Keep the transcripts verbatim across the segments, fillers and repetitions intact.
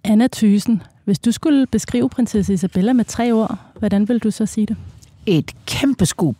Anna Thyssen, hvis du skulle beskrive prinsesse Isabella med tre ord, hvordan vil du så sige det? Et kæmpe skub.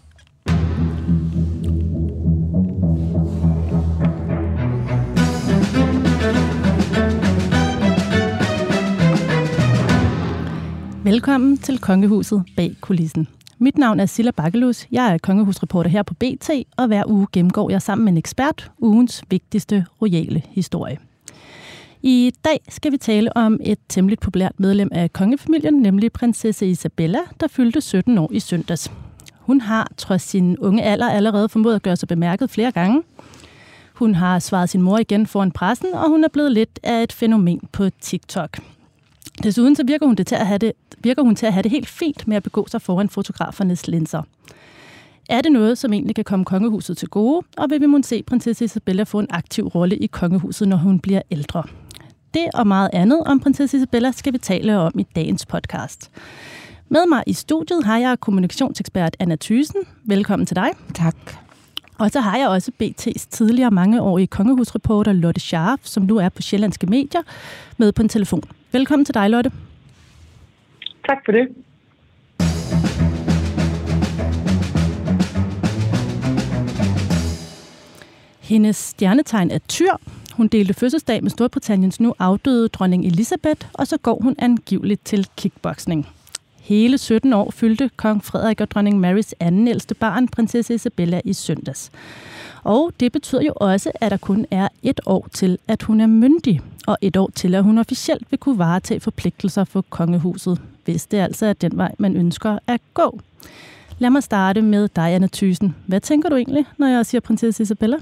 Velkommen til Kongehuset bag kulissen. Mit navn er Silla Bakkelus. Jeg er kongehusreporter her på B T, og hver uge gennemgår jeg sammen med en ekspert ugens vigtigste royale historie. I dag skal vi tale om et temmeligt populært medlem af kongefamilien, nemlig prinsesse Isabella, der fyldte sytten år i søndags. Hun har trods sin unge alder allerede formået at gøre sig bemærket flere gange. Hun har svaret sin mor igen foran pressen, og hun er blevet lidt af et fænomen på TikTok. Desuden så virker hun, det til at have det, virker hun til at have det helt fint med at begå sig foran fotografernes linser. Er det noget, som egentlig kan komme kongehuset til gode, og vil vi måske se prinsesse Isabella få en aktiv rolle i kongehuset, når hun bliver ældre? Det og meget andet om prinsesse Isabella skal vi tale om i dagens podcast. Med mig i studiet har jeg kommunikationsekspert Anna Thyssen. Velkommen til dig. Tak. Og så har jeg også B T's tidligere mangeårige kongehusreporter Lotte Scharf, som nu er på Sjællandske Medier, med på en telefon. Velkommen til dig, Lotte. Tak for det. Hendes stjernetegn er Tyr. Hun delte fødselsdag med Storbritanniens nu afdøde dronning Elizabeth, og så går hun angiveligt til kickboxing. Hele sytten år fyldte kong Frederik og dronning Marys anden ældste barn, prinsesse Isabella, i søndags. Og det betyder jo også, at der kun er et år til, at hun er myndig, og et år til, at hun officielt vil kunne varetage forpligtelser for kongehuset, hvis det altså er den vej, man ønsker at gå. Lad mig starte med dig, Anna Thyssen. Hvad tænker du egentlig, når jeg siger prinsesse Isabella?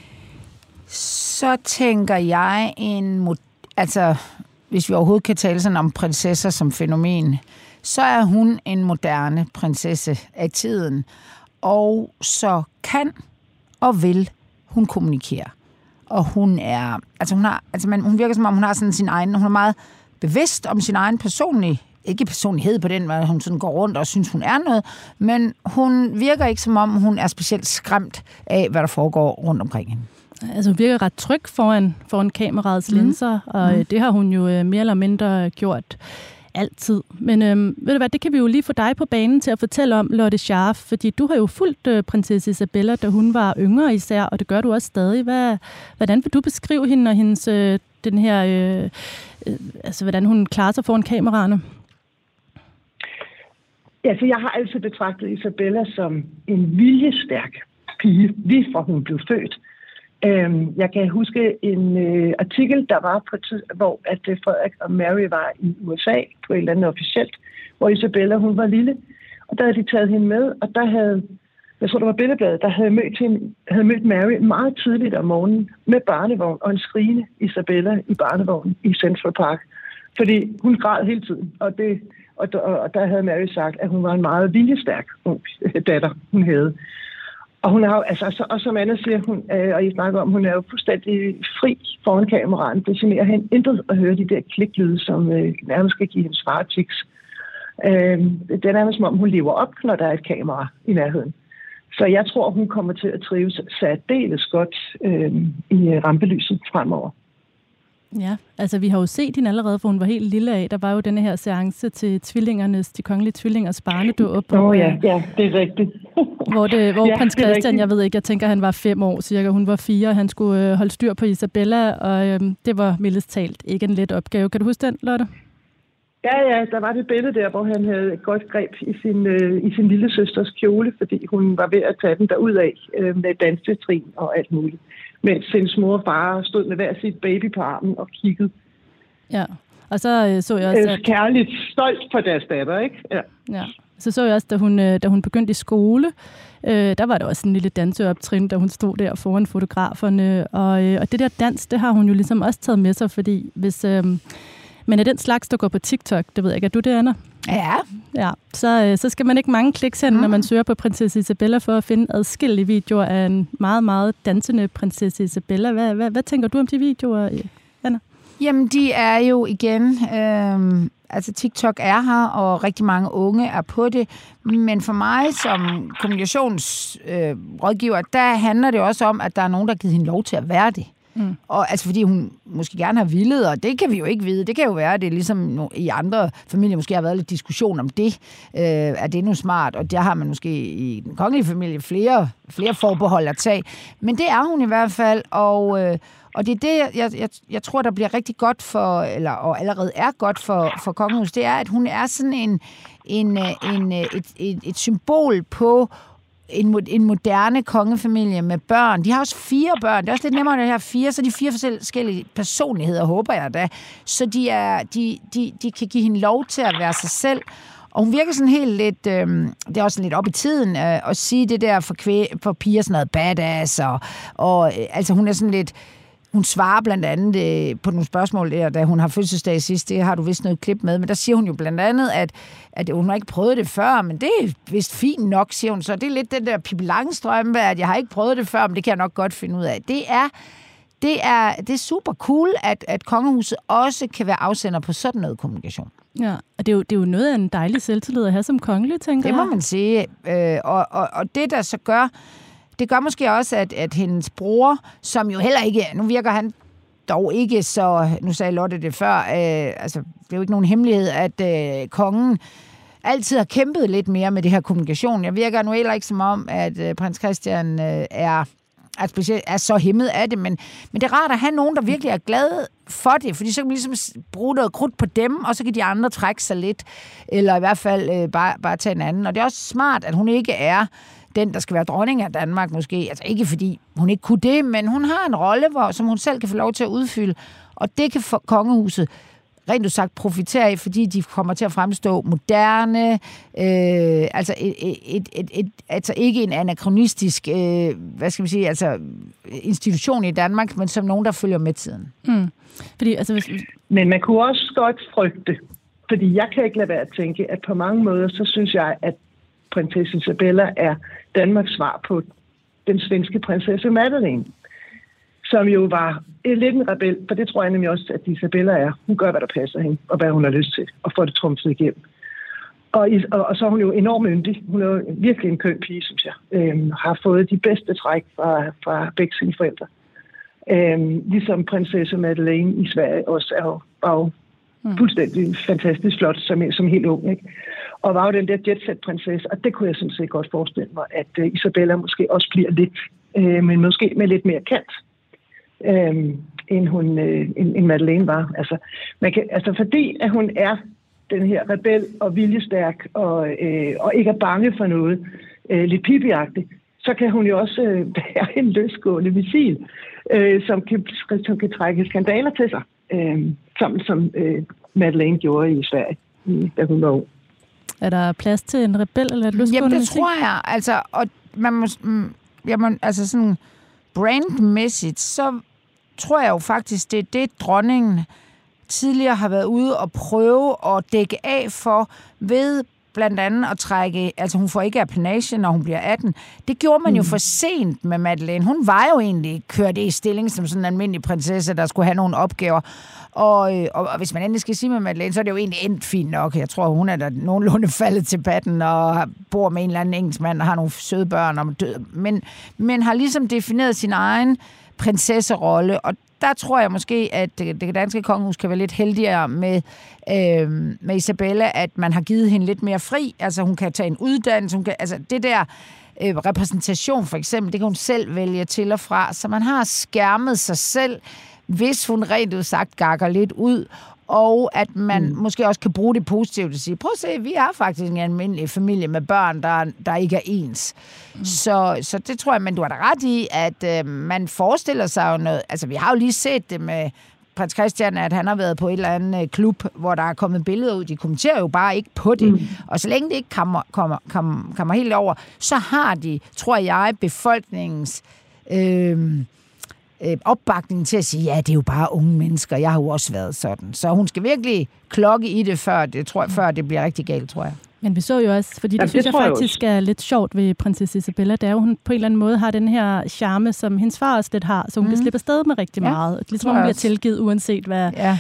Så tænker jeg en... Altså, hvis vi overhovedet kan tale sådan om prinsesser som fænomen, så er hun en moderne prinsesse af tiden, og så kan og vil hun kommunikere. Og hun er, altså hun har, altså man, hun virker som om hun har sådan sin egen, hun er meget bevidst om sin egen personlig, ikke personlighed på den, hvor hun sådan går rundt og synes hun er noget, men hun virker ikke som om hun er specielt skræmt af, hvad der foregår rundt omkring hende. Altså hun virker ret tryg foran, foran kameraets mm. linser, og mm. det har hun jo mere eller mindre gjort altid. Men øhm, ved du hvad, det kan vi jo lige få dig på banen til at fortælle om, Lotte Scharf, fordi du har jo fulgt øh, prinsesse Isabella, da hun var yngre især, og det gør du også stadig. Hvad, hvordan vil du beskrive hende og hendes, øh, den her, øh, øh, altså hvordan hun klarer sig foran kameraerne? Ja, så jeg har altid betragtet Isabella som en viljestærk pige, lige fra hun blev født. Jeg kan huske en øh, artikel, der var på tid, hvor at Frederik og Mary var i U S A på et eller andet officielt, hvor Isabella, hun var lille, og der havde de taget hende med, og der havde, jeg tror det var Billedbladet, der havde mødt, hende, havde mødt Mary meget tidligt om morgenen med barnevogn og en skrigende Isabella i barnevognen i Central Park, fordi hun græd hele tiden, og, det, og, og der havde Mary sagt, at hun var en meget viljestærk ung datter, hun havde. Og hun er jo, altså, og som Anna siger, hun, øh, og I snakker om, hun er jo fuldstændig fri foran kameraet. Det generer hende intet at høre de der kliklyde, som øh, nærmest skal give hendes far tics. Øh, det er nærmest som om, hun lever op, når der er et kamera i nærheden. Så jeg tror, hun kommer til at trives særdeles godt øh, i rampelyset fremover. Ja, altså vi har jo set hende allerede, for hun var helt lille af. Der var jo denne her seance til tvillingernes, de kongelige tvillingers barnedåb. Åh oh, ja, ja, det er rigtigt. hvor det, hvor ja, prins Christian, jeg ved ikke, jeg tænker, han var fem år cirka, hun var fire, og han skulle øh, holde styr på Isabella, og øh, det var mildest talt ikke en let opgave. Kan du huske den, Lotte? Ja, ja, der var det billede der, hvor han havde et godt greb i sin, øh, i sin lille søsters kjole, fordi hun var ved at tage den derud af øh, med dansetrin og alt muligt. Mens hendes mor og far stod med hver sit baby på armen og kiggede. Ja, og så øh, så jeg også... At... Kærligt stolt på deres datter, ikke? Ja. Ja. Så så jeg også, da hun, da hun begyndte i skole, øh, der var der også en lille danseoptrin, da hun stod der foran fotograferne. Og, øh, og det der dans, det har hun jo ligesom også taget med sig, fordi hvis... Øh, men er den slags, der går på TikTok, det ved jeg ikke, er du det, Anna? Ja. Ja, så, så skal man ikke mange kliks hen, mm. når man søger på prinsesse Isabella, for at finde adskillige videoer af en meget, meget dansende prinsesse Isabella. Hvad, hvad, hvad tænker du om de videoer, Anna? Jamen, de er jo igen... Øh, altså, TikTok er her, og rigtig mange unge er på det. Men for mig som kommunikationsrådgiver, øh, der handler det også om, at der er nogen, der har givet hende lov til at være det. Mm. Og altså fordi hun måske gerne har villet, og det kan vi jo ikke vide. Det kan jo være, at det ligesom i andre familier måske har været lidt diskussion om det. Øh, er det nu smart? Og der har man måske i den kongelige familie flere, flere forbehold at tage. Men det er hun i hvert fald, og... Øh, Og det er det, jeg, jeg, jeg tror, der bliver rigtig godt for, eller og allerede er godt for, for kongehuset, det er, at hun er sådan en, en, en, et, et, et symbol på en, en moderne kongefamilie med børn. De har også fire børn. Det er også lidt nemmere, at de har fire, så de fire forskellige personligheder, håber jeg da. Så de, er, de, de, de kan give hende lov til at være sig selv. Og hun virker sådan helt lidt, øh, det er også sådan lidt op i tiden, øh, at sige det der for, kvæ, for piger, sådan noget badass, og, og øh, altså hun er sådan lidt... Hun svarer blandt andet øh, på nogle spørgsmål der, da hun har fødselsdag sidst. Det har du vist noget klip med. Men der siger hun jo blandt andet, at, at hun har ikke prøvet det før, men det er vist fint nok, siger hun. Så det er lidt den der Pippi Langstrømpe, at jeg har ikke prøvet det før, men det kan jeg nok godt finde ud af. Det er, det er, det er super cool, at, at kongehuset også kan være afsender på sådan noget kommunikation. Ja, og det er, jo, det er jo noget af en dejlig selvtillid at have som kongelig, tænker jeg. Det må man sige. Øh, og, og, og det, der så gør... Det gør måske også, at, at hendes bror, som jo heller ikke... Nu virker han dog ikke så... Nu sagde Lotte det før. Øh, altså, det er jo ikke nogen hemmelighed, at øh, kongen altid har kæmpet lidt mere med det her kommunikation. Jeg virker nu heller ikke som om, at øh, prins Christian øh, er, er, specielt, er så hæmmet af det. Men, men det er rart at have nogen, der virkelig er glade for det. Fordi så kan man ligesom bruge noget krudt på dem, og så kan de andre trække sig lidt. Eller i hvert fald øh, bare, bare tage en anden. Og det er også smart, at hun ikke er... den, der skal være dronning af Danmark måske. Altså ikke fordi hun ikke kunne det, men hun har en rolle, hvor, som hun selv kan få lov til at udfylde. Og det kan for kongehuset rent du sagt profitere af, fordi de kommer til at fremstå moderne, øh, altså, et, et, et, et, altså ikke en anakronistisk øh, hvad skal man sige, altså institution i Danmark, men som nogen, der følger med tiden. Mm. Fordi, altså, hvis... Men man kunne også godt frygte, fordi jeg kan ikke lade være at tænke, at på mange måder, så synes jeg, at prinsesse Isabella er Danmarks svar på den svenske prinsesse Madeleine, som jo var lidt en rebel, for det tror jeg nemlig også, at Isabella er. Hun gør, hvad der passer hende, og hvad hun har lyst til, og får det trumfet igennem. Og, og, og så er hun jo enormt myndig. Hun er jo virkelig en køn pige, synes jeg. Øhm, har fået de bedste træk fra, fra begge sine forældre. Øhm, ligesom prinsesse Madeleine i Sverige også er jo, var jo mm. fuldstændig fantastisk flot, som, som helt ung, ikke? Og var jo den der jetset-prinsesse, og det kunne jeg sådan set godt forestille mig, at uh, Isabella måske også bliver lidt, øh, men måske med lidt mere kant, øh, end, hun, øh, end, end Madeleine var. Altså, man kan, altså fordi at hun er den her rebel og viljestærk, og, øh, og ikke er bange for noget, øh, lidt pipiagtigt, så kan hun jo også øh, være en løsgående missil, øh, som, kan, som kan trække skandaler til sig, øh, som, som øh, Madeleine gjorde i Sverige, da hun var ung. Er der plads til en rebel eller et løsgående? Jamen, det tror jeg. Altså, og man må, jamen, altså sådan brandmæssigt, så tror jeg jo faktisk, det er det, dronningen tidligere har været ude og prøve at dække af for ved blandt andet at trække, altså hun får ikke apanage, når hun bliver atten. Det gjorde man jo for sent med Madeleine. Hun var jo egentlig kørt i stilling som sådan en almindelig prinsesse, der skulle have nogle opgaver. Og, og, og hvis man endelig skal sige med Madeleine, så er det jo egentlig endt fint nok. Jeg tror, hun er der nogenlunde faldet til patten og bor med en eller anden engelskmand og har nogle søde børn og død. Men, men har ligesom defineret sin egen prinsesserolle, og der tror jeg måske, at det danske kongehus kan være lidt heldigere med, øh, med Isabella, at man har givet hende lidt mere fri. Altså hun kan tage en uddannelse, hun kan, altså det der øh, repræsentation for eksempel, det kan hun selv vælge til og fra. Så man har skærmet sig selv, hvis hun rent udsagt gakker lidt ud, og at man mm. måske også kan bruge det positivt og sige, prøv at se, vi er faktisk en almindelig familie med børn, der, der ikke er ens. Mm. Så, så det tror jeg, men du har da ret i, at øh, man forestiller sig jo noget, altså vi har jo lige set det med prins Christian, at han har været på et eller andet klub, hvor der er kommet billeder ud, de kommenterer jo bare ikke på det, mm. og så længe det ikke kommer, kommer, kommer, kommer helt over, så har de, tror jeg, befolkningens øh, opbakning til at sige, ja, det er jo bare unge mennesker, jeg har jo også været sådan. Så hun skal virkelig klokke i det, før det, tror jeg, før det bliver rigtig galt, tror jeg. Men vi så jo også, fordi det, det synes jeg faktisk jeg er lidt sjovt ved prinsesse Isabella, det er jo, hun på en eller anden måde har den her charme, som hendes far også lidt har, så hun mm. kan slippe afsted med rigtig ja, meget. Ligesom hun bliver tilgivet, uanset hvad, ja.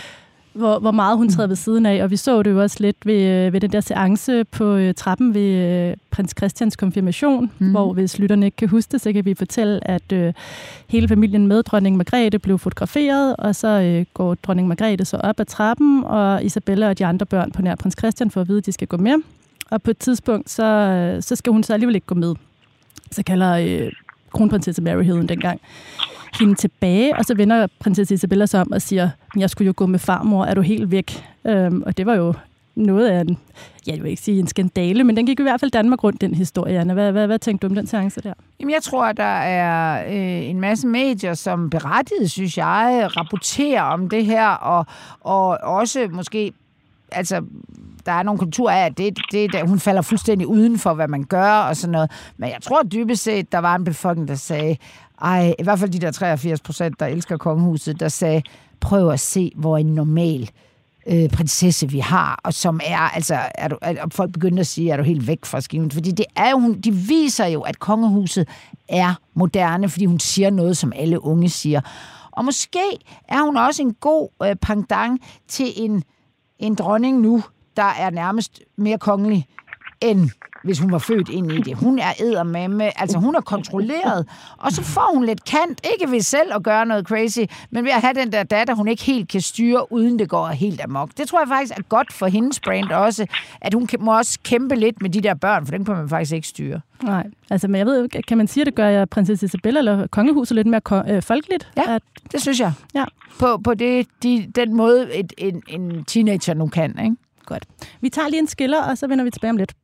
hvor, hvor meget hun træder ved siden af, og vi så det jo også lidt ved, ved den der seance på øh, trappen ved øh, prins Christians konfirmation, mm. hvor hvis lytterne ikke kan huske det, så kan vi fortælle, at øh, hele familien med dronning Margrethe blev fotograferet, og så øh, går dronning Margrethe så op ad trappen, og Isabella og de andre børn på nær prins Christian får at vide, at de skal gå med, og på et tidspunkt, så, så skal hun så alligevel ikke gå med. Så kalder øh, kronprinsesse Mary hed hun dengang hende tilbage, og så vender prinsesse Isabella sig om og siger, jeg skulle jo gå med farmor, er du helt væk? Øhm, og det var jo noget af en, jeg vil ikke sige en skandale, men den gik i hvert fald Danmark rundt, den historie, Anna. Hvad, hvad, hvad tænkte du om den seance der? Jamen, jeg tror, at der er øh, en masse medier, som berettiget, synes jeg, rapporterer om det her, og, og også måske, altså, der er nogle kulturer af, at det, det, det, hun falder fuldstændig uden for, hvad man gør, og sådan noget. Men jeg tror dybest set, der var en befolkning, der sagde, ej, i hvert fald de der treogfirs procent, der elsker kongehuset, der sagde, prøv at se, hvor en normal øh, prinsesse vi har, og som er, altså, er du, er, og folk begynder at sige, er du helt væk fra skiven? Fordi det er jo, de viser jo, at kongehuset er moderne, fordi hun siger noget, som alle unge siger. Og måske er hun også en god øh, pendant til en, en dronning nu, der er nærmest mere kongelig, end hvis hun var født ind i det. Hun er eddermame, altså hun er kontrolleret, og så får hun lidt kant, ikke ved selv at gøre noget crazy, men ved at have den der datter, hun ikke helt kan styre, uden det går helt amok. Det tror jeg faktisk er godt for hendes brand også, at hun må også kæmpe lidt med de der børn, for den kan man faktisk ikke styre. Nej, altså, men jeg ved, kan man sige, at det gør jeg prinsesse Isabella eller kongehuset lidt mere ko- øh, folkeligt? Ja, at... det synes jeg. Ja. På, på det, de, den måde, et, en, en teenager nu kan, ikke? Godt. Vi tager lige en skiller, og så vender vi tilbage om lidt.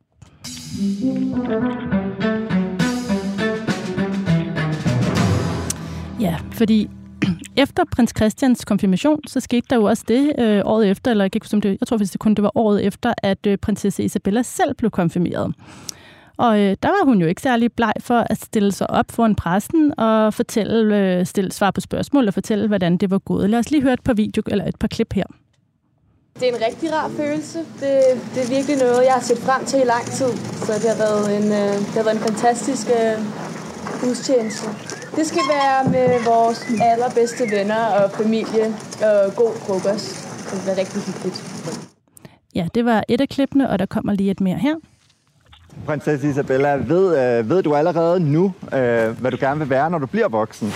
Ja, fordi efter prins Christians konfirmation, så skete der jo også det øh, året efter, eller jeg, ikke, som det, jeg tror faktisk det kun det var året efter, at øh, prinsesse Isabella selv blev konfirmeret. Og øh, der var hun jo ikke særlig bleg for at stille sig op foran pressen og fortælle, øh, stille svar på spørgsmål og fortælle, hvordan det var gået. Lad os lige høre et par video eller et par klip her. Det er en rigtig rar følelse. Det, det er virkelig noget, jeg har set frem til i lang tid. Så det har været en, øh, det har været en fantastisk øh, gudstjeneste. Det skal være med vores allerbedste venner og familie og god frokost. Det vil være rigtig hyggeligt. Ja, det var et af klippene, og der kommer lige et mere her. Prinsesse Isabella, ved, øh, ved du allerede nu, øh, hvad du gerne vil være, når du bliver voksen?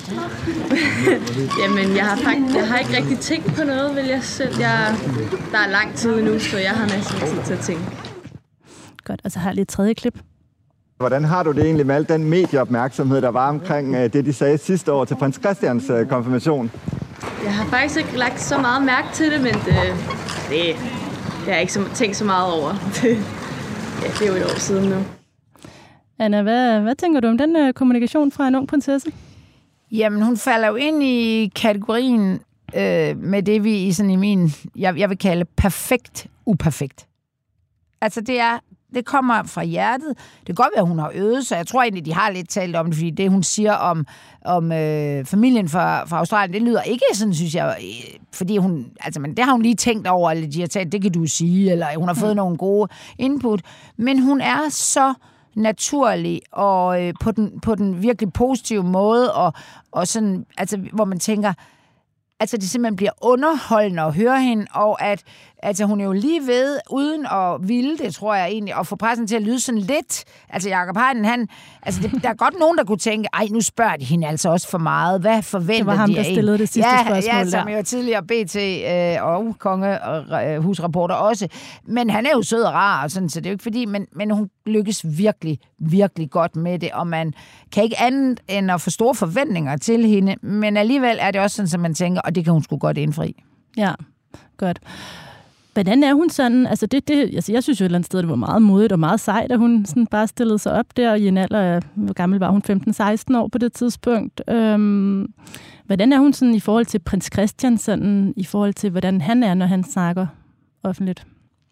Jamen, jeg har, faktisk, jeg har ikke rigtig tænkt på noget, vil jeg selv. Jeg, der er lang tid nu, så jeg har masser af tid til at tænke. Godt, og så har jeg lige et tredje klip. Hvordan har du det egentlig med al den medieopmærksomhed, der var omkring øh, det, de sagde sidste år til prins Christians øh, konfirmation? Jeg har faktisk ikke lagt så meget mærke til det, men det, det, det har jeg ikke så, tænkt så meget over. Det, ja, det er jo et år siden nu. Anna, hvad, hvad tænker du om den øh, kommunikation fra en ung prinsesse? Jamen, hun falder jo ind i kategorien øh, med det, vi i sådan i min, jeg, jeg vil kalde perfekt uperfekt. Altså, det er, det kommer fra hjertet. Det kan godt være, at hun har øvet sig. Jeg tror egentlig, de har lidt talt om det, fordi det, hun siger om, om øh, familien fra, fra Australien, det lyder ikke sådan, synes jeg, øh, fordi hun, altså, men det har hun lige tænkt over, eller de har talt, det kan du sige, eller hun har fået mm. nogle gode input. Men hun er så naturlig og øh, på den på den virkelig positive måde og og sådan altså hvor man tænker altså det simpelthen bliver underholdende at høre hende, og at altså hun er jo lige ved uden at ville det, tror jeg egentlig, at få pressen til at lyde sådan lidt. Altså Jacob Heiden, han altså det, der er godt nogen der kunne tænke, ej nu spørger de hende altså også for meget. Hvad forventer de? Det var ham der stillede det sidste ja, spørgsmål. Ja, som jo tidligere B T øh, og kongehusreporter også. Men han er jo sød og rar og sådan, så det er jo ikke fordi, men men hun lykkes virkelig virkelig godt med det, og man kan ikke andet end at få store forventninger til hende, men alligevel er det også sådan, som man tænker, og det kan hun sgu godt indfri. Ja, godt. Hvordan er hun sådan? Altså, det, det, altså jeg synes jo et eller andet sted, det var meget modigt og meget sejt, at hun sådan bare stillede sig op der i en alder af, hvor gammel var hun, femten seksten år på det tidspunkt. Øhm, hvordan er hun sådan i forhold til prins Christian, sådan i forhold til, hvordan han er, når han snakker offentligt?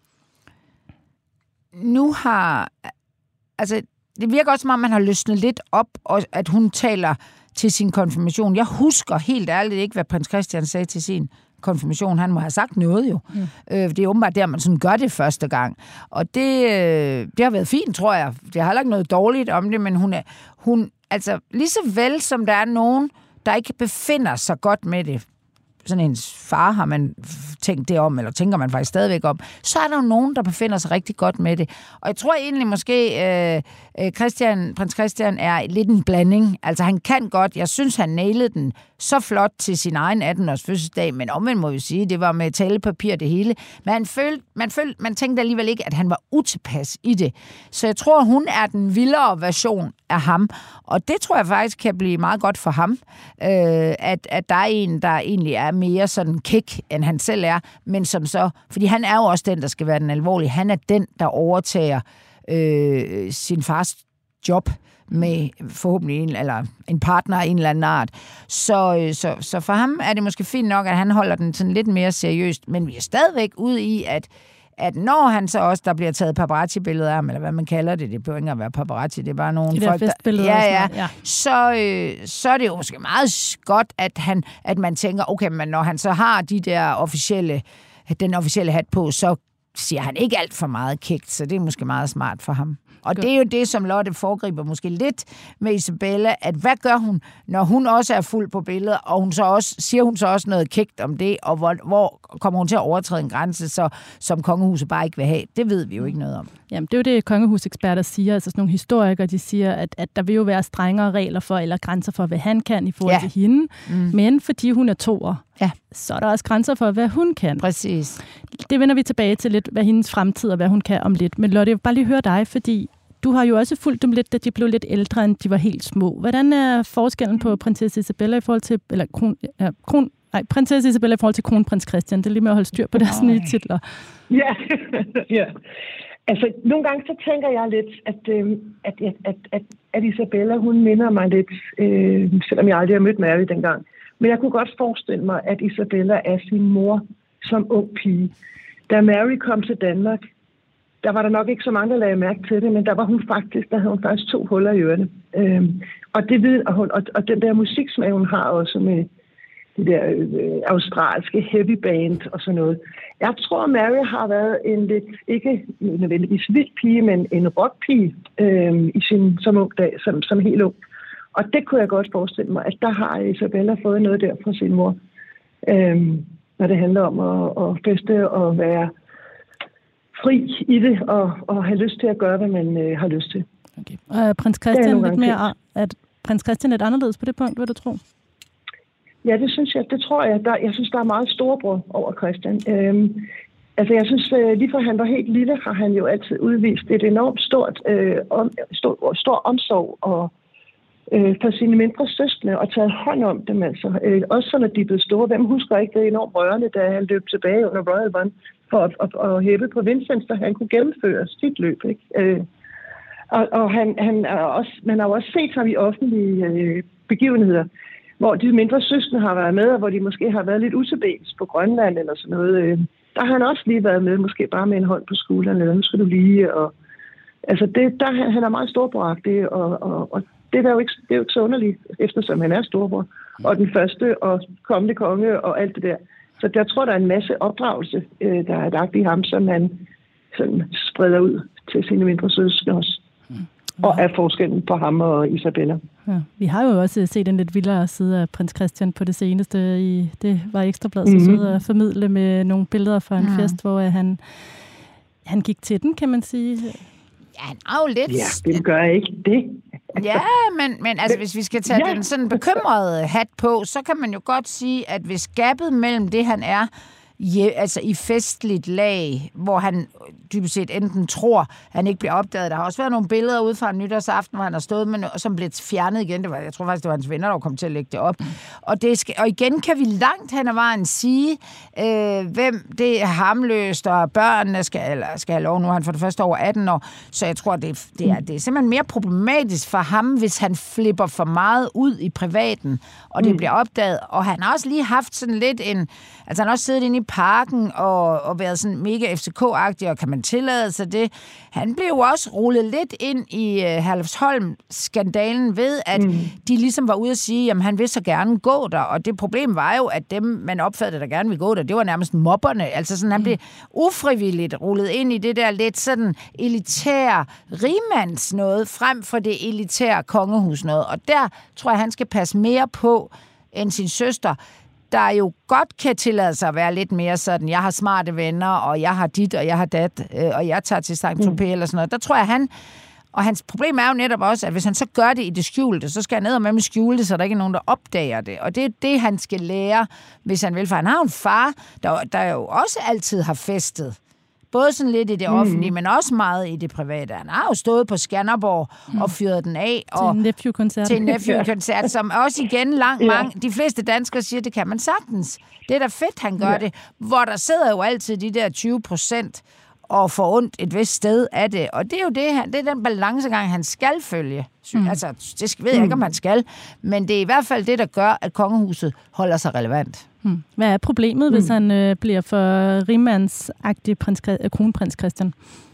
Nu har... Altså, det virker også, som om man har løsnet lidt op, og at hun taler til sin konfirmation. Jeg husker helt ærligt ikke, hvad prins Christian sagde til sin konfirmation. Han må have sagt noget jo. Mm. Øh, det er åbenbart der, man sådan gør det første gang. Og det, øh, det har været fint, tror jeg. Det har heller ikke noget dårligt om det, men hun er, hun, altså lige så vel som der er nogen, der ikke befinder sig godt med det. Sådan hendes far har man tænkt det om, eller tænker man faktisk stadigvæk om, så er der jo nogen, der befinder sig rigtig godt med det. Og jeg tror egentlig måske, øh, Christian, prins Christian er lidt en blanding. Altså han kan godt, jeg synes han nailede den så flot til sin egen atten-års fødselsdag, men omvendt må vi sige, det var med talepapir det hele. Men han følte, man, følte, man tænkte alligevel ikke, at han var utilpas i det. Så jeg tror, hun er den vildere version af ham. Og det tror jeg faktisk kan blive meget godt for ham. Øh, at, at der er en, der egentlig er mere sådan kæk, end han selv er, men som så, fordi han er jo også den, der skal være den alvorlige. Han er den, der overtager øh, sin fars job med forhåbentlig en, eller en partner af en eller anden art. Så, så, så for ham er det måske fint nok, at han holder den sådan lidt mere seriøst, men vi er stadigvæk ude i, at at når han så også, der bliver taget paparazzi-billeder af ham, eller hvad man kalder det, det behøver ikke at være paparazzi, det er bare nogle de folk, der... Ja, ja, ja. Så, øh, så er det jo måske meget godt, at, han, at man tænker, okay, men når han så har de der officielle, den officielle hat på, så siger han ikke alt for meget kægt, så det er måske meget smart for ham. Og det er jo det, som Lotte foregriber måske lidt med Isabella, at hvad gør hun, når hun også er fuld på billedet, og hun så også, siger hun så også noget kægt om det, og hvor, hvor kommer hun til at overtræde en grænse, så, som kongehuset bare ikke vil have? Det ved vi jo ikke noget om. Jamen, det er jo det, kongehuseksperter siger, altså sådan nogle historikere, de siger, at, at der vil jo være strengere regler for, eller grænser for, hvad han kan i forhold ja. til hende, mm. men fordi hun er toer, ja. så er der også grænser for, hvad hun kan. Præcis. Det vender vi tilbage til lidt, hvad hendes fremtid og hvad hun kan om lidt. Men Lotte, jeg vil bare lige høre dig, fordi du har jo også fulgt dem lidt, da de blev lidt ældre, end de var helt små. Hvordan er forskellen på prinsesse Isabella i forhold til, eller kron, ja, kron, nej, prinsesse Isabella i forhold til kronprins Christian? Det er lige med at holde styr på deres nye titler. Ja, ja. Altså, nogle gange så tænker jeg lidt, at, øh, at, at, at, at Isabella, hun minder mig lidt, øh, selvom jeg aldrig har mødt Mary dengang. Men jeg kunne godt forestille mig, at Isabella er sin mor som ung pige. Da Mary kom til Danmark, der var der nok ikke så mange, der lagde mærke til det, men der var hun faktisk, der havde hun faktisk to huller i ørerne. Øhm, og det ved, og, hun, og, og den der musiksmag, hun har også med det der øh, australske heavy band og sådan noget. Jeg tror, Mary har været en lidt, ikke nødvendigvis vild pige, men en rockpige øh, i sin, som ung dag, som, som helt ung. Og det kunne jeg godt forestille mig, at der har Isabella fået noget der fra sin mor, øh, når det handler om at, at feste og være fri i det, og, og have lyst til at gøre, hvad man øh, har lyst til. Okay. Og prins Christian lidt mere, at prins Christian er lidt anderledes på det punkt, vil du tro? Ja, det synes jeg. Det tror jeg. Der, jeg synes, der er meget storebror over Christian. Øhm, altså, jeg synes, øh, lige fra han var helt lille, har han jo altid udvist et enormt stort, øh, om, stor, stor omsorg og øh, for sine mindre søskende, og taget hånd om dem, altså. Øh, også så, når de er blevet store. Hvem husker ikke det enormt rørende, da han løb tilbage under Royal Run for at, at, at hæppe på Vincent, så han kunne gennemføre sit løb, ikke? Øh, og og han, han er også, man har jo også set ham i offentlige øh, begivenheder, hvor de mindre søskende har været med, og hvor de måske har været lidt usebens på Grønland eller sådan noget. Øh, der har han også lige været med, måske bare med en hånd på skulderen, eller nu skal du lige. Og, altså, det, der, han er meget storbroragtig, og, og, og det er der jo ikke, det er jo ikke så underligt, eftersom han er storbror, og den første, og kommende konge, og alt det der. Så jeg tror, der er en masse opdragelse, øh, der er lagt i ham, som han sådan spreder ud til sine mindre søskende også. Mm. Og er forskellen på ham og Isabella. Ja. Vi har jo også set en lidt vildere side af prins Christian på det seneste. I, det var Ekstrabladet så sød at formidle med nogle billeder fra en mm. fest, hvor han, han gik til den, kan man sige. Ja, han er jo lidt... Ja, det gør jeg ikke det. Ja, men, men altså, hvis vi skal tage ja. den sådan bekymrede hat på, så kan man jo godt sige, at hvis gabet mellem det, han er, ja, altså i festligt lag, hvor han dybest set enten tror, han ikke bliver opdaget. Der har også været nogle billeder ude fra en nytårsaften, hvor han har stået med noget, som blev fjernet igen. Det var, jeg tror faktisk, det var hans venner, der kom til at lægge det op. Og, det skal, og igen kan vi langt hen ad vejen sige, øh, hvem det er harmløst, og børnene skal, eller skal have lov. Nu er han for det første over atten år, så jeg tror, det, det, er, det er simpelthen mere problematisk for ham, hvis han flipper for meget ud i privaten, og det mm. bliver opdaget. Og han har også lige haft sådan lidt en... Altså han har også siddet inde i parken og, og været sådan mega F C K-agtig, og kan man tillade sig det. Han blev jo også rullet lidt ind i uh, Herlufsholm-skandalen ved, at mm. de ligesom var ude at sige, at han vil så gerne gå der, og det problem var jo, at dem, man opfattede, der gerne ville gå der, det var nærmest mobberne. Altså sådan, han blev ufrivilligt rullet ind i det der lidt sådan elitære rimands noget, frem for det elitære kongehus noget. Og der tror jeg, han skal passe mere på end sin søster. der jo godt kan tillade sig at være lidt mere sådan, jeg har smarte venner, og jeg har dit, og jeg har dat, øh, og jeg tager til Saint-Tropez mm. eller sådan noget. Der tror jeg, han... Og hans problem er jo netop også, at hvis han så gør det i det skjulte, så skal han ned og med med skjule det, så der ikke er nogen, der opdager det. Og det er det, han skal lære, hvis han vil. For han har en far, der, der jo også altid har festet. Både sådan lidt i det offentlige, mm. men også meget i det private. Han har jo stået på Skanderborg mm. og fyret den af. Og til en Nephew-koncert. Til en Nephew-koncert, som også igen langt mange... De fleste danskere siger, det kan man sagtens. Det er da fedt, han gør ja. det. Hvor der sidder jo altid de der tyve procent og får ondt et vist sted af det. Og det er jo det, det er den balancegang, han skal følge. Mm. Altså, det ved jeg ikke, om han skal. Men det er i hvert fald det, der gør, at kongehuset holder sig relevant. Mm. Hvad er problemet, mm. hvis han øh, bliver for rimandsagtig prins, kronprins Christian?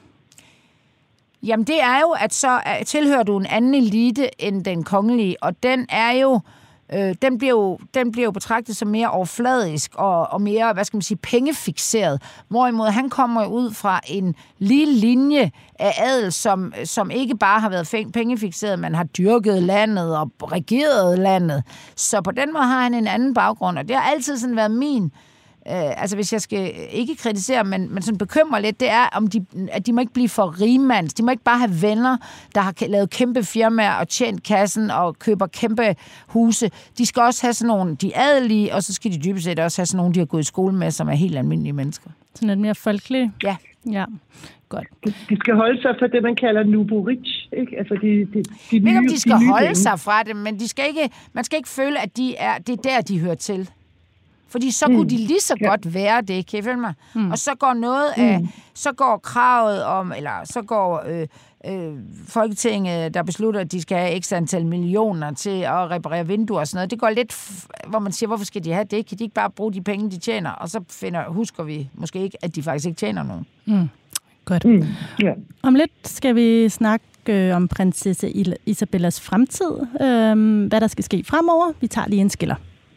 Jamen, det er jo, at så tilhører du en anden elite end den kongelige, og den er jo Øh, den, bliver jo, den bliver jo betragtet som mere overfladisk og, og mere, hvad skal man sige, pengefixeret. Hvorimod han kommer ud fra en lille linje af adel, som, som ikke bare har været pengefixeret, man har dyrket landet og regeret landet. Så på den måde har han en anden baggrund, og det har altid sådan været min... Øh, altså hvis jeg skal ikke kritisere, men, men sådan bekymrer lidt, det er, om de, at de må ikke blive for rigmands. De må ikke bare have venner, der har lavet kæmpe firmaer og tjent kassen og køber kæmpe huse. De skal også have sådan nogle, de adelige, og så skal de dybest set også have sådan nogle, de har gået i skole med, som er helt almindelige mennesker. Sådan lidt mere folkelige? Ja. Ja, godt. De, de skal holde sig fra det, man kalder nuborich, ikke? Altså de, de, de, de nye, ikke om de skal de holde penge. sig fra det, men de skal ikke, man skal ikke føle, at de er, det er der, de hører til. Fordi så kunne mm. de lige så godt ja. være det, kan I følge mig? Mm. Og så går noget af, mm. så går kravet om, eller så går øh, øh, Folketinget, der beslutter, at de skal have x antal millioner til at reparere vinduer og sådan noget. Det går lidt, hvor man siger, hvorfor skal de have det? Kan de ikke bare bruge de penge, de tjener? Og så finder, husker vi måske ikke, at de faktisk ikke tjener nogen. Mm. Godt. Mm. Yeah. Om lidt skal vi snakke øh, om prinsesse Isabellas fremtid. Øh, hvad der skal ske fremover. Vi tager lige en skiller.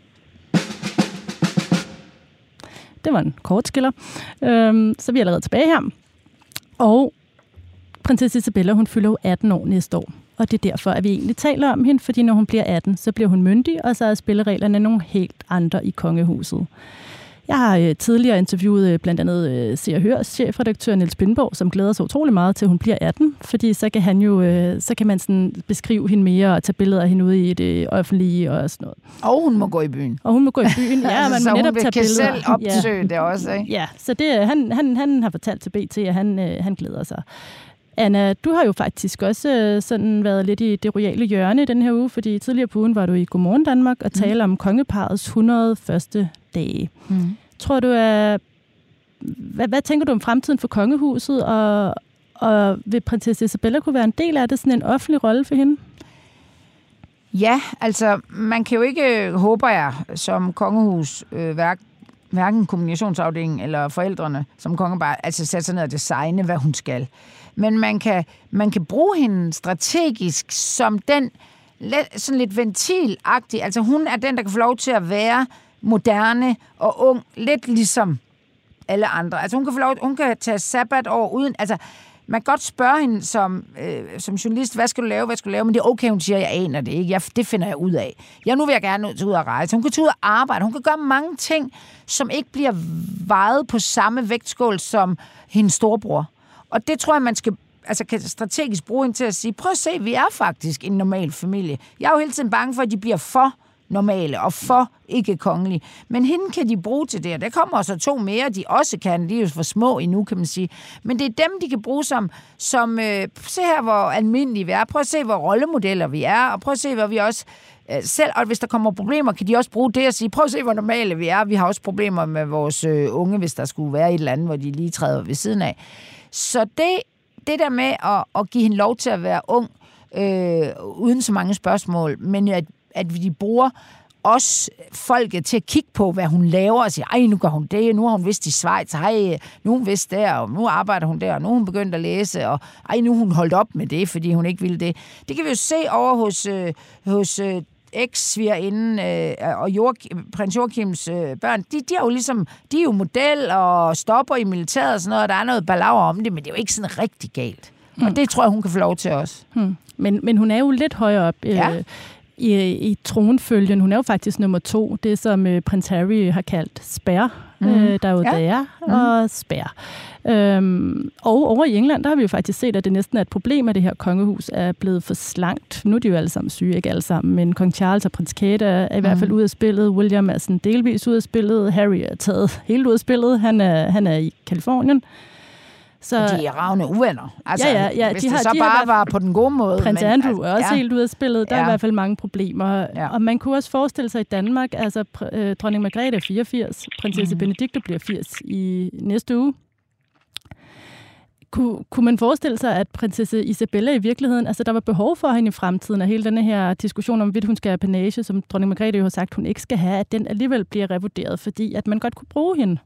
Det var en kort skiller. Øhm, så er vi allerede tilbage her. Og prinsesse Isabella, hun fylder jo atten år næste år. Og det er derfor, at vi egentlig taler om hende, fordi når hun bliver atten, så bliver hun myndig, og så er spillereglerne nogle helt andre i kongehuset. Jeg har øh, tidligere interviewet øh, blandt andet øh, Se og Hørs chefredaktør Niels Bindborg, som glæder sig utrolig meget til, at hun bliver atten, fordi så kan han jo, øh, så kan man sådan beskrive hende mere og tage billeder af hende ude i det offentlige og sådan noget. Og hun må gå i byen. Og hun må gå i byen, ja, altså, man må netop tage billeder. Så hun kan selv opsøge ja. det også, ikke? Ja, så det, han, han, han har fortalt til B T, at han, øh, han glæder sig. Anna, du har jo faktisk også øh, sådan været lidt i det royale hjørne i den her uge, fordi tidligere på ugen var du i Godmorgen Danmark og talte mm. om kongeparets hundrede første dage. Mm. Tror du, at... Hvad, hvad tænker du om fremtiden for kongehuset, og, og vil prinsesse Isabella kunne være en del af det, sådan en offentlig rolle for hende? Ja, altså, man kan jo ikke, håber jeg, som kongehus, øh, værk, hverken kommunikationsafdelingen eller forældrene som kongebar, altså sætte sig ned og designe, hvad hun skal. Men man kan, man kan bruge hende strategisk som den sådan lidt ventilagtig, altså hun er den, der kan få lov til at være moderne og ung, lidt ligesom alle andre. Altså hun kan få lov, hun kan tage sabbatår uden, altså man kan godt spørge hende som, øh, som journalist, hvad skal du lave, hvad skal du lave, men det er okay, hun siger, jeg aner det ikke, jeg, det finder jeg ud af. Ja, nu vil jeg gerne ud og rejse. Hun kan tage ud og arbejde, hun kan gøre mange ting, som ikke bliver vejet på samme vægtskål som hendes storebror. Og det tror jeg, man skal altså kan strategisk bruge hende til at sige, prøv at se, vi er faktisk en normal familie. Jeg er jo hele tiden bange for, at de bliver for normale og for ikke kongelige. Men hende kan de bruge til det, og der kommer også to mere, de også kan. De er jo for små endnu, kan man sige. Men det er dem, de kan bruge som, som øh, se her, hvor almindelige vi er. Prøv at se, hvor rollemodeller vi er, og prøv at se, hvor vi også øh, selv, og hvis der kommer problemer, kan de også bruge det og sige, prøv at se, hvor normale vi er. Vi har også problemer med vores øh, unge, hvis der skulle være et eller andet, hvor de lige træder ved siden af. Så det, det der med at, at give hende lov til at være ung, øh, uden så mange spørgsmål, men at at vi bruger også folket til at kigge på, hvad hun laver, og sige, ej, nu gør hun det, nu har hun vidst i Schweiz, ej, nu har hun vidst der, og nu arbejder hun der, og nu har hun begyndt at læse, og ej, nu har hun holdt op med det, fordi hun ikke ville det. Det kan vi jo se over hos, øh, hos øh, eks-svigerinden øh, og Joachim, prins Joachims øh, børn. De, de er jo ligesom, de er jo model og stopper i militæret og sådan noget, og der er noget balaver om det, men det er jo ikke sådan rigtig galt. Hmm. Og det tror jeg, hun kan få lov til også. Hmm. Men, men hun er jo lidt højere op. Ja. Øh, i, i tronfølgen. Hun er jo faktisk nummer to. Det, som øh, prins Harry har kaldt spær. Mm. Øh, der er jo ja. der mm. og spær. Øhm, og over i England, der har vi jo faktisk set, at det næsten er et problem, at det her kongehus er blevet for slankt. Nu er de jo alle sammen syge, ikke alle sammen, men kong Charles og prins Kate er, er i hvert fald mm. ude af spillet. William er sådan delvis ude af spillet. Harry er taget helt ud af spillet. Han er, han er i Kalifornien. Så, de er ravne uvenner. Altså, ja, ja, ja, hvis de det har, så de bare har, var på den gode måde. Prins men, Andrew er også ja. helt ude af spillet. Der ja. er i hvert fald mange problemer. Ja. Og man kunne også forestille sig i Danmark, altså øh, dronning Margrethe er fireogfirs, prinsesse mm. Benedikte bliver firs i næste uge. Kun, kunne man forestille sig, at prinsesse Isabella i virkeligheden, altså der var behov for hende i fremtiden, og hele denne her diskussion om, hvorvidt hun skal have panage, som dronning Margrethe jo har sagt, hun ikke skal have, at den alligevel bliver revurderet, fordi at man godt kunne bruge hende?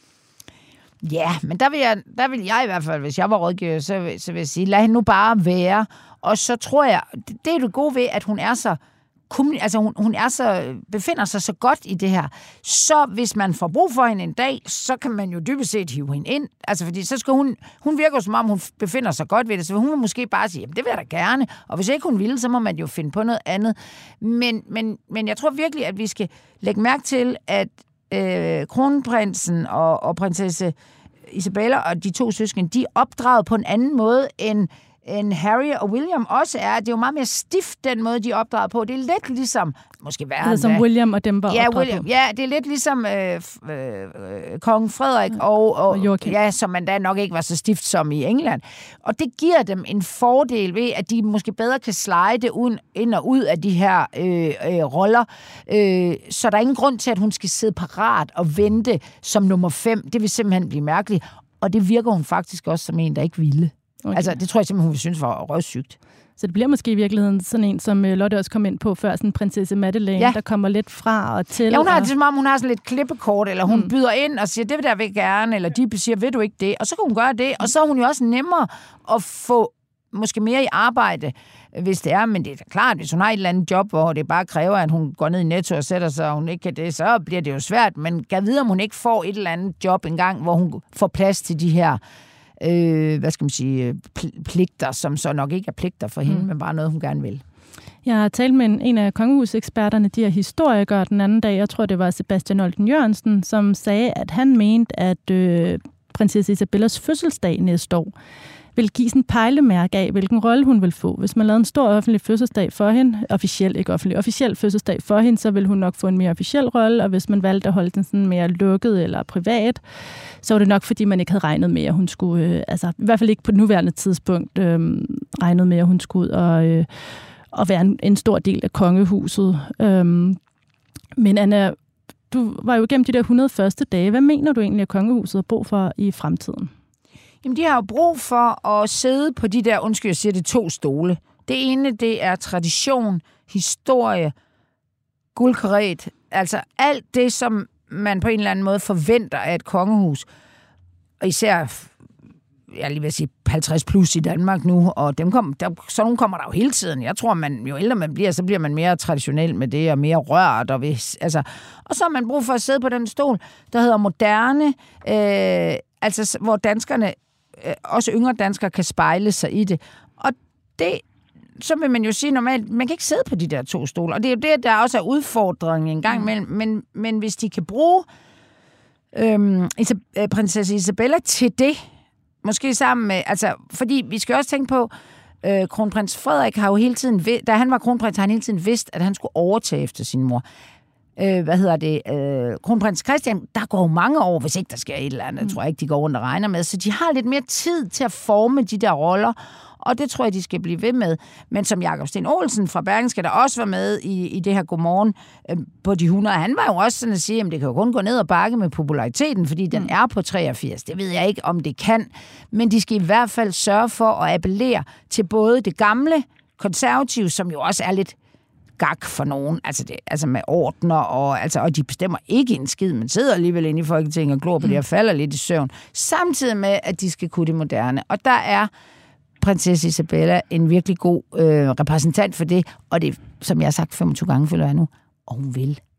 Ja, men der vil, jeg, der vil jeg i hvert fald, hvis jeg var rådgiver, så vil, så vil jeg sige, lad hende nu bare være. Og så tror jeg, det, det er det gode ved, at hun er så, altså hun, hun er så, befinder sig så godt i det her. Så hvis man får brug for hende en dag, så kan man jo dybest set hive hende ind. Altså fordi så skal hun, hun virker som om, hun befinder sig godt ved det, så hun vil måske bare sige, jamen det vil jeg da gerne. Og hvis ikke hun vil, så må man jo finde på noget andet. Men, men, men jeg tror virkelig, at vi skal lægge mærke til, at øh, kronprinsen og, og prinsesse Isabella og de to søskende, de er opdraget på en anden måde, end, end Harry og William også er. Det er jo meget mere stift, den måde, de er opdraget på. Det er lidt ligesom, måske værre end som William og dem var ja, opdraget William, på. Ja, det er lidt ligesom øh, øh, kong Frederik og, og, og ja, som man da nok ikke var så stift som i England. Og det giver dem en fordel ved, at de måske bedre kan slide ud, ind og ud af de her øh, øh, roller. Øh, så der er ingen grund til, at hun skal sidde parat og vente som nummer fem. Det vil simpelthen blive mærkeligt. Og det virker hun faktisk også som en, der ikke ville. Okay. Altså, det tror jeg simpelthen, hun vil synes var røvsygt. Så det bliver måske i virkeligheden sådan en, som Lotte også kom ind på før, sådan prinsesse Madeleine, ja. der kommer lidt fra og til. Ja, hun har og... det som om, hun har sådan lidt klippekort, eller hun mm. byder ind og siger, det vil jeg vil gerne, eller de siger, ved du ikke det? Og så kan hun gøre det, og så er hun jo også nemmere at få måske mere i arbejde, hvis det er, men det er da klart, hvis hun har et eller andet job, hvor det bare kræver, at hun går ned i Netto og sætter sig, og hun ikke kan det, så bliver det jo svært, men kan vide, om hun ikke får et eller andet job engang, hvor hun får plads til de her øh, hvad skal man sige, pligter, som så nok ikke er pligter for hende, mm. men bare noget, hun gerne vil. Jeg har talt med en, en af kongehuseksperterne, de her historikere, den anden dag, jeg tror, det var Sebastian Olden Jørgensen, som sagde, at han mente, at øh, prinsesse Isabellas fødselsdag næste år vil give sådan en pejlemærke af, hvilken rolle hun vil få. Hvis man lavede en stor offentlig fødselsdag for hende, officiel, ikke offentlig, officiel fødselsdag for hende, så vil hun nok få en mere officiel rolle, og hvis man valgte at holde den sådan mere lukket eller privat, så var det nok, fordi man ikke havde regnet med, at hun skulle, øh, altså i hvert fald ikke på det nuværende tidspunkt, øh, regnet med, at hun skulle ud og, øh, og være en, en stor del af kongehuset. Øh, men Anna, du var jo igennem de der hundrede første dage. Hvad mener du egentlig, at kongehuset har brug for i fremtiden? Jamen, de har jo brug for at sidde på de der, undskyld, jeg siger det, to stole. Det ene, det er tradition, historie, guldkaret, altså alt det, som man på en eller anden måde forventer af et kongehus. Og især, jeg lige vil sige, halvtreds plus i Danmark nu, og dem kom, der, sådan nogle kommer der jo hele tiden. Jeg tror, man, jo ældre man bliver, så bliver man mere traditionel med det, og mere rørt. Og, hvis, altså, og så har man brug for at sidde på den stol, der hedder moderne, øh, altså hvor danskerne, også yngre danskere, kan spejle sig i det. Og det, så vil man jo sige normalt, man kan ikke sidde på de der to stoler. Og det er jo det, der også er udfordringen en gang imellem. Men, men hvis de kan bruge øhm, Isab- prinsesse Isabella til det, måske sammen med, altså, fordi vi skal også tænke på, øh, kronprins Frederik har jo hele tiden, da han var kronprins, har han hele tiden vidst, at han skulle overtage efter sin mor. Øh, hvad hedder det, øh, kronprins Christian, der går jo mange år, hvis ikke der sker et eller andet, mm. tror jeg ikke, de går rundt og regner med, så de har lidt mere tid til at forme de der roller, og det tror jeg, de skal blive ved med. Men som Jakob Sten Olsen fra Berlingske, der også var med i, i det her Godmorgen øh, på de hundrede, han var jo også sådan at sige, at det kan jo kun gå ned og bakke med populariteten, fordi den mm. er på treogfirs. Det ved jeg ikke, om det kan, men de skal i hvert fald sørge for at appellere til både det gamle konservative, som jo også er lidt gak for nogen, altså, det, altså med ordner, og, altså, og de bestemmer ikke en skid, men sidder alligevel inde i Folketinget og glor på det og falder lidt i søvn, samtidig med, at de skal kunne det moderne. Og der er prinsesse Isabella en virkelig god øh, repræsentant for det, og det, som jeg har sagt femogtyve gange, føler jeg nu, og hun vil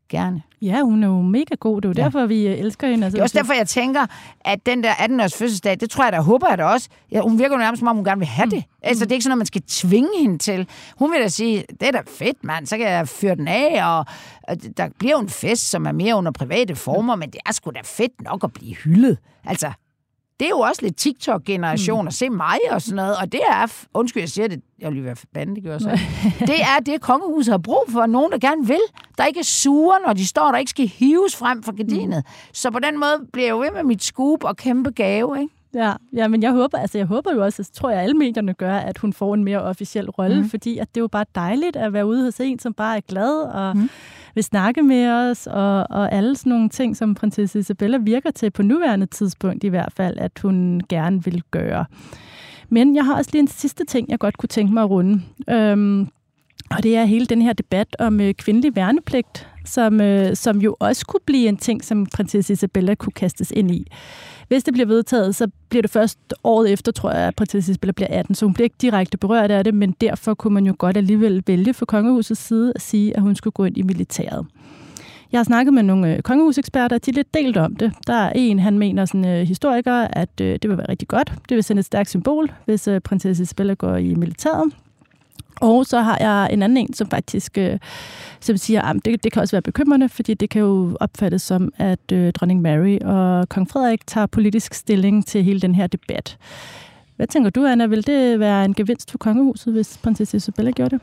gerne. Ja, hun er jo mega god. Det er jo ja. derfor, vi elsker hende. Altså, det er også derfor, jeg tænker, at den der atten-års fødselsdag, det tror jeg da, håber jeg da også. Ja, hun virker jo nærmest, som om hun gerne vil have det. Mm. Altså, det er ikke sådan, at man skal tvinge hende til. Hun vil da sige, det er da fedt, mand, så kan jeg fyre den af, og, og der bliver jo en fest, som er mere under private former, men det er sgu da fedt nok at blive hyldet. Altså, det er jo også lidt TikTok-generation mm. at se mig og sådan noget, og det er, undskyld, jeg siger det, jeg vil lige være forbandet, det gør så. Det er det, kongehuset har brug for, nogen, der gerne vil, der ikke er sure, når de står der, ikke skal hives frem fra gardinet. Mm. Så på den måde bliver jeg jo ved med mit scoop og kæmpe gave, ikke? Ja, ja, men jeg håber, altså jeg håber jo også, at tror jeg, alle medierne gør, at hun får en mere officiel rolle, mm. fordi at det er jo bare dejligt at være ude hos en, som bare er glad og mm. vil snakke med os, og, og alle sådan nogle ting, som prinsesse Isabella virker til på nuværende tidspunkt i hvert fald, at hun gerne vil gøre. Men jeg har også lige en sidste ting, jeg godt kunne tænke mig at runde. Øhm, og det er hele den her debat om øh, kvindelig værnepligt, som, øh, som jo også kunne blive en ting, som prinsesse Isabella kunne kastes ind i. Hvis det bliver vedtaget, så bliver det først året efter, tror jeg, at prinsesse Isabella bliver atten, så hun bliver ikke direkte berørt af det, men derfor kunne man jo godt alligevel vælge fra kongehusets side at sige, at hun skulle gå ind i militæret. Jeg har snakket med nogle kongehuseksperter, de er lidt delt om det. Der er en, han mener, sådan uh, historiker, at uh, det vil være rigtig godt. Det vil sende et stærkt symbol, hvis uh, prinsesse Isabella går i militæret. Og så har jeg en anden en, som faktisk uh, som siger, at det, det kan også være bekymrende, fordi det kan jo opfattes som, at uh, dronning Mary og kong Frederik tager politisk stilling til hele den her debat. Hvad tænker du, Anna? Vil det være en gevinst for kongehuset, hvis prinsesse Isabella gjorde det?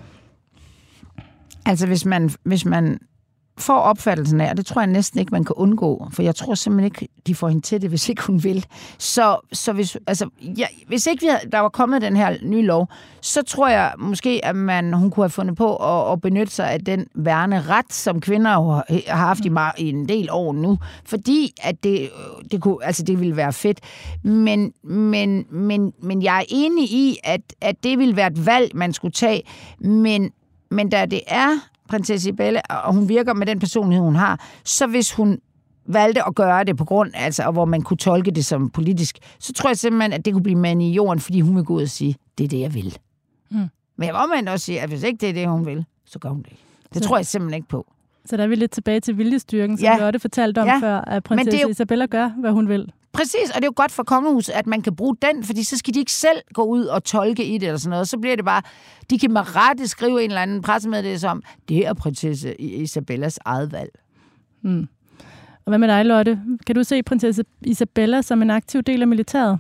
Altså, hvis man... Hvis man får opfattelsen af, og det tror jeg næsten ikke, man kan undgå, for jeg tror simpelthen ikke, de får hende til det, hvis ikke hun vil. Så, så hvis, altså, ja, hvis ikke vi havde, der var kommet den her nye lov, så tror jeg måske, at man, hun kunne have fundet på at, at benytte sig af den værneret, som kvinder har haft i, i en del år nu, fordi at det, det, kunne, altså det ville være fedt. Men, men, men, men jeg er enig i, at, at det ville være et valg, man skulle tage, men, men da det er prinsesse Isabella, og hun virker med den personlighed, hun har, så hvis hun valgte at gøre det på grund, altså, og hvor man kunne tolke det som politisk, så tror jeg simpelthen, at det kunne blive mand i jorden, fordi hun vil gå ud og sige, det er det, jeg vil. Mm. Men jeg vil omvendt også sige, at hvis ikke det er det, hun vil, så gør hun det ikke. Det så, tror jeg simpelthen ikke på. Så der er vi lidt tilbage til viljestyrken, som ja. Lotte fortalte om ja. før, at prinsesse jo... Isabella gør, hvad hun vil. Præcis, og det er jo godt for kongehuset, at man kan bruge den, fordi så skal de ikke selv gå ud og tolke i det eller sådan noget. Så bliver det bare, de kan med rette skrive en eller anden pressemeddelelse om, det er prinsesse Isabellas eget valg. Mm. Og hvad med dig, Lotte? Kan du se prinsesse Isabella som en aktiv del af militæret?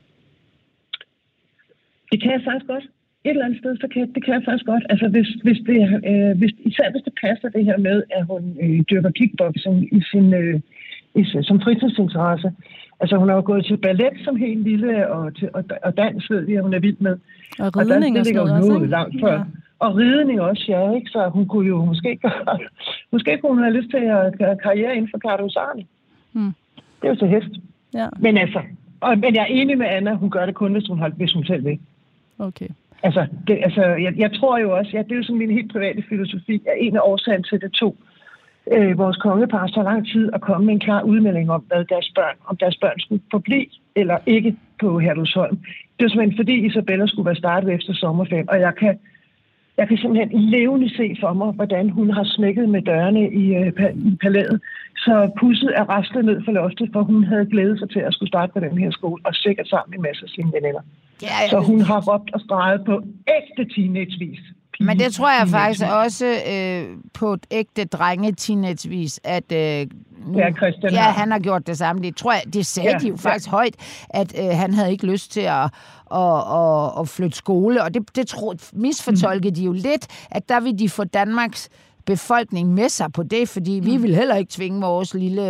Det kan jeg faktisk godt. Et eller andet sted, så kan, det kan jeg faktisk godt. Altså, hvis, hvis det, øh, hvis, især hvis det passer det her med, at hun øh, dyrker kickboxing i sin, øh, i, som fritidsinteresse. Altså, hun har jo gået til ballet som helt lille, og, til, og, og dans, ved vi, at hun er vild med. Og ridning og, og sådan noget også, langt før. Ja. Og ridning også, ja, ikke? Så hun kunne jo måske gøre, måske kunne hun have lyst til at gøre karriere inden for kardosarne. Hmm. Det er jo til hest. Ja. Men altså, og, men jeg er enig med Anna, hun gør det kun, hvis hun, har, hvis hun selv vil. Okay. Altså, det, altså jeg, jeg tror jo også, ja, det er jo sådan min helt private filosofi, at en af årsagen til det to, øh, vores kongepar så lang tid at komme med en klar udmelding om, hvad deres børn, om deres børn skulle forblive eller ikke på Herlufsholm. Det er simpelthen fordi Isabella skulle være startet efter sommerferien, og jeg kan, jeg kan simpelthen levende se for mig, hvordan hun har smækket med dørene i, øh, i palæet, så pusset er rastet ned for loftet, for hun havde glædet sig til at skulle starte på den her skole, og sikkert sammen med masser af sine veninder. Ja, ja. Så hun har råbt og streget på ægte teenagevis. Men det tror jeg faktisk også øh, på et ægte drenge-teenagevis, at øh, nu, ja, Christian, ja, han har gjort det samme. Det tror jeg, det sagde ja, de jo faktisk ja. højt, at øh, han havde ikke lyst til at, at, at, at flytte skole, og det, det tro, misfortolkede mm. de jo lidt, at der vil de få Danmarks befolkning med sig på det, fordi mm. vi vil heller ikke tvinge vores lille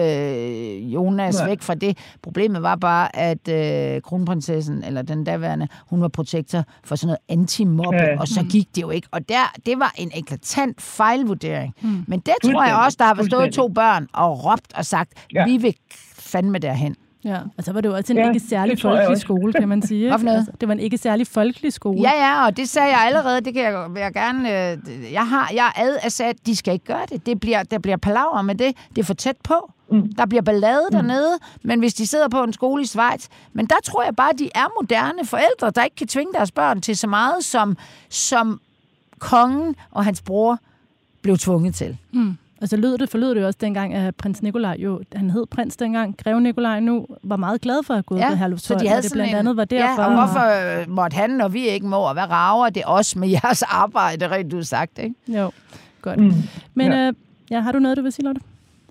Jonas Nej. væk fra det. Problemet var bare, at øh, kronprinsessen, eller den daværende, hun var protektor for sådan noget anti-mobbe, ja. og så gik det jo ikke. Og der, det var en eklatant fejlvurdering. Mm. Men det tror jeg også, der har stået to børn og råbt og sagt, ja. vi vil fandme derhen. Ja, og så var det jo også en ja, ikke særlig folkelig skole, kan man sige. Altså, det var en ikke særlig folkelig skole. Ja, ja, og det sagde jeg allerede, det kan jeg, jeg gerne... Jeg har jeg ad at sige, at de skal ikke gøre det. det bliver, der bliver palaver med det. Det er for tæt på. Mm. Der bliver ballade mm. dernede, men hvis de sidder på en skole i Schweiz... Men der tror jeg bare, at de er moderne forældre, der ikke kan tvinge deres børn til så meget, som, som kongen og hans bror blev tvunget til. Mm. Og så lød det, forlød det jo også dengang, at prins Nikolaj jo, han hed prins dengang, greve Nikolaj nu, var meget glad for at gå ud ja, på Herlufsholm, så de havde det blandt en, andet var derfor. Ja, og hvorfor måtte han, når vi ikke må, og hvad rager det også med jeres arbejde, rent du sagt, ikke? Jo, godt. Mm. Men ja. Øh, ja, har du noget, du vil sige, Lotte?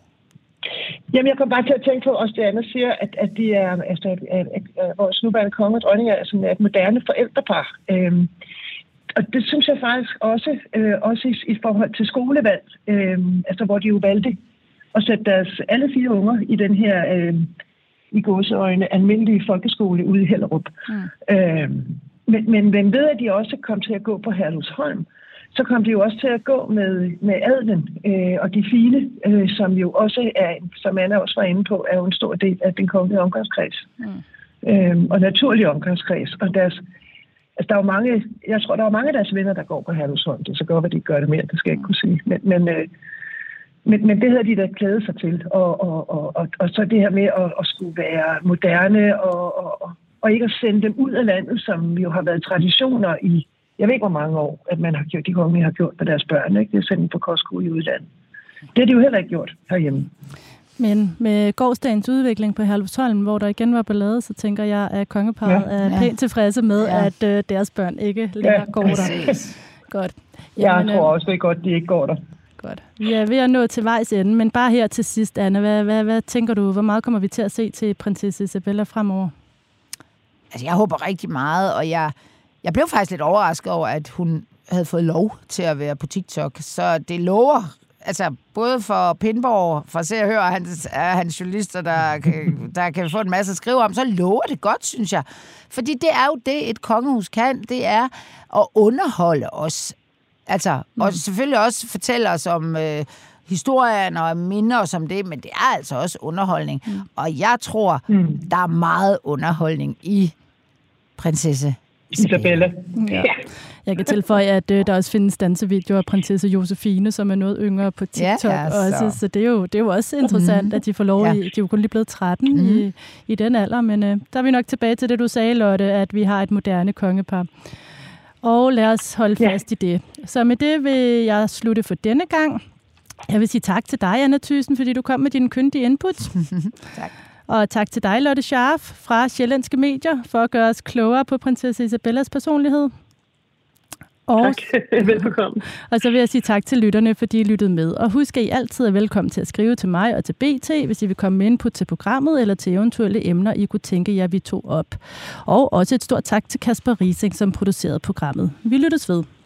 Jamen, jeg kom bare til at tænke på, også det andet siger, at, at de er, altså, at, at, at, at vores nuværende konge og dronning er sådan et moderne forældrepar. Øhm, og det synes jeg faktisk også, øh, også i, i forhold til skolevalg, øh, altså hvor de jo valgte at sætte deres alle fire unger i den her, øh, i gåseøjne, almindelige folkeskole ude i Hellerup. Mm. Øh, men, men, men ved at de også kom til at gå på Herlufsholm, så kom de jo også til at gå med, med adlen øh, og de fine, øh, som jo også er, som Anna også var inde på, er jo en stor del af den kongelige omgangskreds. Mm. Øh, og naturlig omgangskreds. Og deres, altså der er jo mange, jeg tror, der er mange af deres venner, der går på Herlufsholm. Det er så godt, at de gør det mere, det skal jeg ikke kunne sige. Men, men, øh, men, men det havde de da glædet sig til. Og, og, og, og, og så det her med at, at skulle være moderne og, og, og ikke at sende dem ud af landet, som jo har været traditioner i jeg ved ikke, hvor mange år, at man har gjort, de kongelige har gjort med deres børn, ikke? Det er sendt på kostskole i udlandet. Det har de jo heller ikke gjort herhjemme. Men med gårsdagens udvikling på Herlufsholm, hvor der igen var ballade, så tænker jeg, at kongeparret ja. er pænt tilfredse med, ja. at øh, deres børn ikke længere ja. går der. Godt. Jamen, jeg tror også, det er godt, de ikke går der. Godt. Vi er ved at nå til vejs ende, men bare her til sidst, Anna, hvad, hvad, hvad tænker du? Hvor meget kommer vi til at se til prinsesse Isabella fremover? Altså, jeg håber rigtig meget, og jeg Jeg blev faktisk lidt overrasket over, at hun havde fået lov til at være på TikTok. Så det lover, altså både for Pindborg, for Se og Hør, og hans, hans journalister, der, der kan få en masse at skrive om, så lover det godt, synes jeg. Fordi det er jo det, et kongehus kan. Det er at underholde os. Altså, mm. og selvfølgelig også fortælle os om øh, historien og minde os om det, men det er altså også underholdning. Mm. Og jeg tror, mm. der er meget underholdning i prinsesse Isabella. Ja. Jeg kan tilføje, at øh, der også findes dansevideoer af prinsesse Josefine, som er noget yngre på TikTok ja, ja, så. også. Så det er, jo, det er jo også interessant, mm. at de får lov ja. i, de er jo kun lige blevet tretten mm. i, i den alder, men øh, der er vi nok tilbage til det, du sagde, Lotte, at vi har et moderne kongepar. Og lad os holde ja. fast i det. Så med det vil jeg slutte for denne gang. Jeg vil sige tak til dig, Anna Thyssen, fordi du kom med din kyndige input. Tak. Og tak til dig, Lotte Scharf fra Sjællandske Medier, for at gøre os klogere på prinsesse Isabellas personlighed. Og, tak. Velbekomme. Og så vil jeg sige tak til lytterne, fordi I lyttede med. Og husk, at I altid er velkommen til at skrive til mig og til B T, hvis I vil komme med input til programmet eller til eventuelle emner, I kunne tænke jer, vi tog op. Og også et stort tak til Kasper Rising, som producerede programmet. Vi lyttes ved.